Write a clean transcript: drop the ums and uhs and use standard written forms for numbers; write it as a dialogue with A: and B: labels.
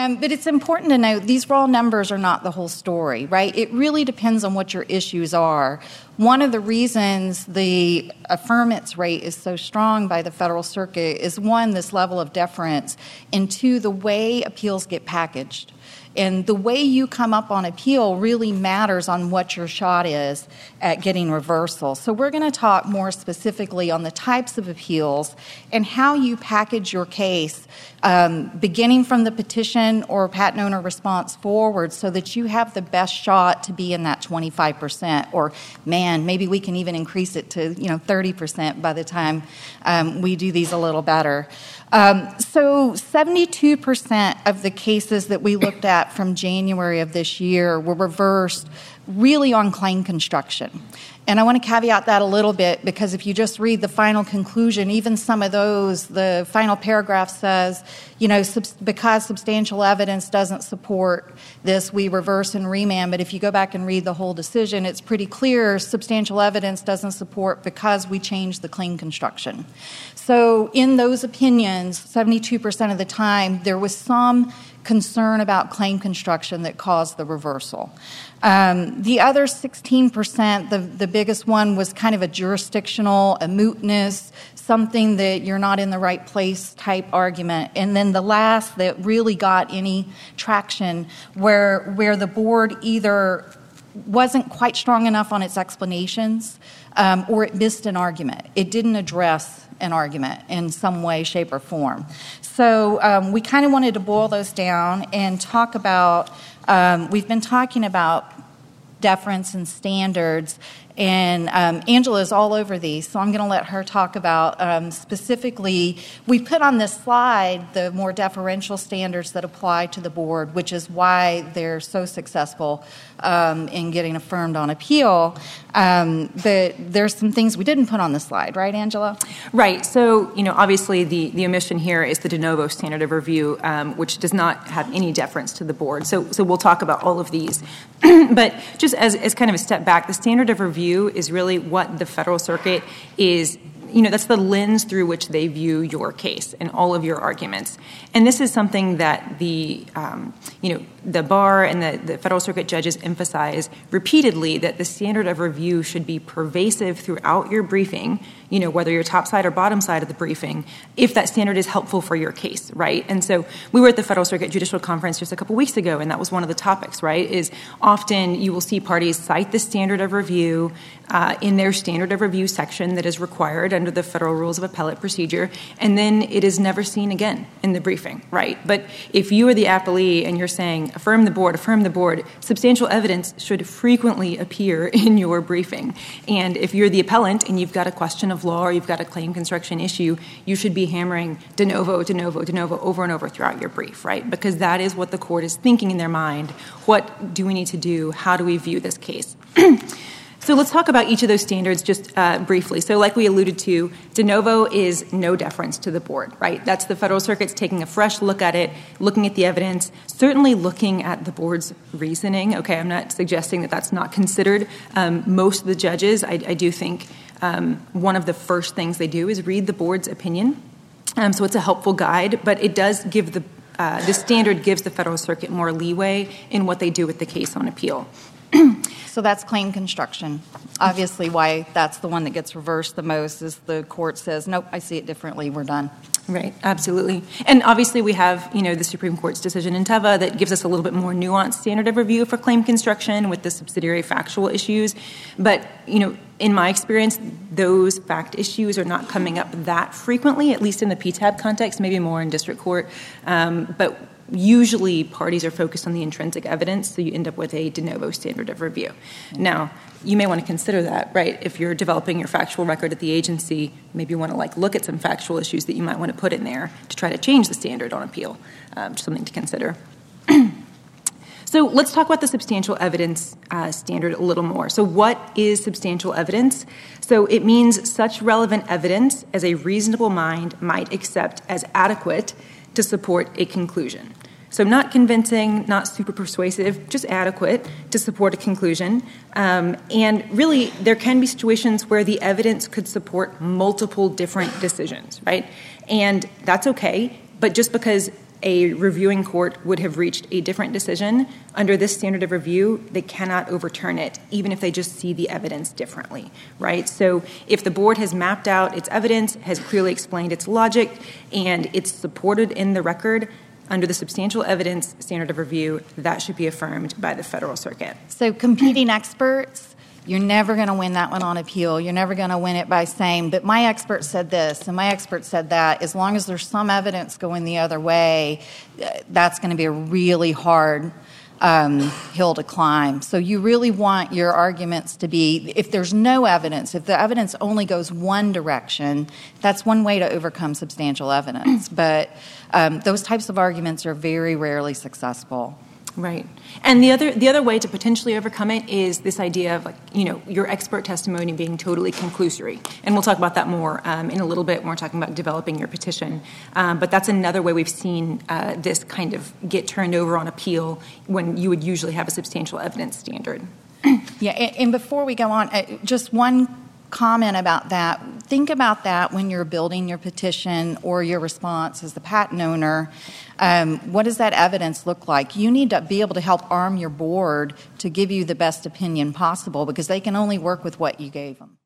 A: But it's important to note these raw numbers are not the whole story, right? It really depends on what your issues are. One of the reasons the affirmance rate is so strong by the Federal Circuit is, one, this level of deference, and two, the way appeals get packaged. And the way you come up on appeal really matters on what your shot is at getting reversal. So we're going to talk more specifically on the types of appeals and how you package your case, beginning from the petition or patent owner response forward, so that you have the best shot to be in that 25%, or maybe we can even increase it to 30% by the time we do these a little better. So 72% of the cases that we looked at from January of this year were reversed really on claim construction. And I want to caveat that a little bit, because if you just read the final conclusion, even some of those, the final paragraph says, because substantial evidence doesn't support this, we reverse and remand. But if you go back and read the whole decision, it's pretty clear substantial evidence doesn't support because we changed the claim construction. So in those opinions, 72% of the time, there was some concern about claim construction that caused the reversal. The other 16%, the biggest one, was kind of a jurisdictional, a mootness, something that you're not in the right place type argument. And then the last that really got any traction, where the board either wasn't quite strong enough on its explanations, or it missed an argument. It didn't address an argument in some way, shape, or form. So we kind of wanted to boil those down and talk about, we've been talking about deference and standards, and Angela's all over these, so I'm going to let her talk about specifically, we put on this slide the more deferential standards that apply to the board, which is why they're so successful in getting affirmed on appeal. But there's some things we didn't put on the slide, right, Angela?
B: Right. So, obviously the omission here is the de novo standard of review, which does not have any deference to the board. So we'll talk about all of these. But just as kind of a step back, the standard of review is really what the Federal Circuit is, that's the lens through which they view your case and all of your arguments. And this is something that the bar and the Federal Circuit judges emphasize repeatedly, that the standard of review should be pervasive throughout your briefing, whether you're top side or bottom side of the briefing, if that standard is helpful for your case, right? And so we were at the Federal Circuit Judicial Conference just a couple weeks ago, and that was one of the topics, right, is often you will see parties cite the standard of review in their standard of review section that is required under the Federal Rules of Appellate Procedure, and then it is never seen again in the briefing, right? But if you are the appellee and you're saying, affirm the board, substantial evidence should frequently appear in your briefing. And if you're the appellant and you've got a question of law or you've got a claim construction issue, you should be hammering de novo over and over throughout your brief, right? Because that is what the court is thinking in their mind. What do we need to do? How do we view this case? So let's talk about each of those standards just briefly. So like we alluded to, de novo is no deference to the board, right? That's the Federal Circuit's taking a fresh look at it, looking at the evidence, certainly looking at the board's reasoning. Okay, I'm not suggesting that that's not considered. Most of the judges, I do think one of the first things they do is read the board's opinion. So it's a helpful guide, but it does give the standard gives the Federal Circuit more leeway in what they do with the case on appeal.
A: So that's claim construction. Obviously, why that's the one that gets reversed the most is the court says, nope, I see it differently, we're done.
B: Right, absolutely. And obviously we have, the Supreme Court's decision in Teva that gives us a little bit more nuanced standard of review for claim construction with the subsidiary factual issues. But, in my experience, those fact issues are not coming up that frequently, at least in the PTAB context, maybe more in district court. But usually parties are focused on the intrinsic evidence, so you end up with a de novo standard of review. Now, you may want to consider that, right? If you're developing your factual record at the agency, maybe you want to look at some factual issues that you might want to put in there to try to change the standard on appeal. Just something to consider. So let's talk about the substantial evidence standard a little more. So what is substantial evidence? So it means such relevant evidence as a reasonable mind might accept as adequate to support a conclusion. So not convincing, not super persuasive, just adequate to support a conclusion. And really, there can be situations where the evidence could support multiple different decisions, right? And that's okay, but just because a reviewing court would have reached a different decision, under this standard of review, they cannot overturn it, even if they just see the evidence differently, right? So if the board has mapped out its evidence, has clearly explained its logic, and it's supported in the record, under the substantial evidence standard of review, that should be affirmed by the Federal Circuit.
A: So competing experts, you're never going to win that one on appeal. You're never going to win it by saying, but my expert said this and my expert said that. As long as there's some evidence going the other way, that's going to be a really hard hill to climb. So you really want your arguments to be, if there's no evidence, if the evidence only goes one direction, that's one way to overcome substantial evidence. But those types of arguments are very rarely successful.
B: Right. And the other way to potentially overcome it is this idea of, your expert testimony being totally conclusory. And we'll talk about that more in a little bit when we're talking about developing your petition. But that's another way we've seen this kind of get turned over on appeal when you would usually have a substantial evidence standard.
A: Yeah, and before we go on, just one comment about that. Think about that when you're building your petition or your response as the patent owner. What does that evidence look like? You need to be able to help arm your board to give you the best opinion possible, because they can only work with what you gave them.